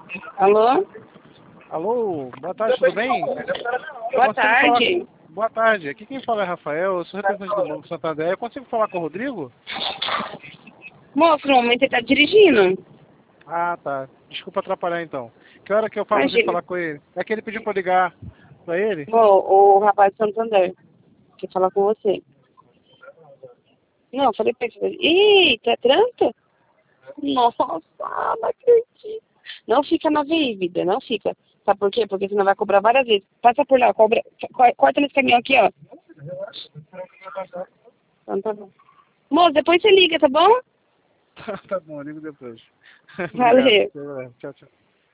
Alô? Alô, boa tarde, tudo bem? Boa tarde. Boa tarde, aqui quem fala é Rafael, eu sou representante do Banco Santander. Eu consigo falar com o Rodrigo? Moço, no momento ele tá dirigindo. Ah, tá. Desculpa atrapalhar então. Que hora que eu falo pra você Imagina. falar com ele? É que ele pediu pra eu ligar pra ele? O rapaz do Santander quer falar com você. Não, eu falei pra ele. Eita, é trânsito? Nossa, não acredito. Não fica na vida, não fica. Sabe por quê? Porque senão vai cobrar várias vezes. Passa por lá, cobra, corta nesse caminhão aqui, ó. Então tá bom. Moço, depois você liga, tá bom? Tá bom, eu ligo depois. Valeu. Obrigado. Tchau, tchau.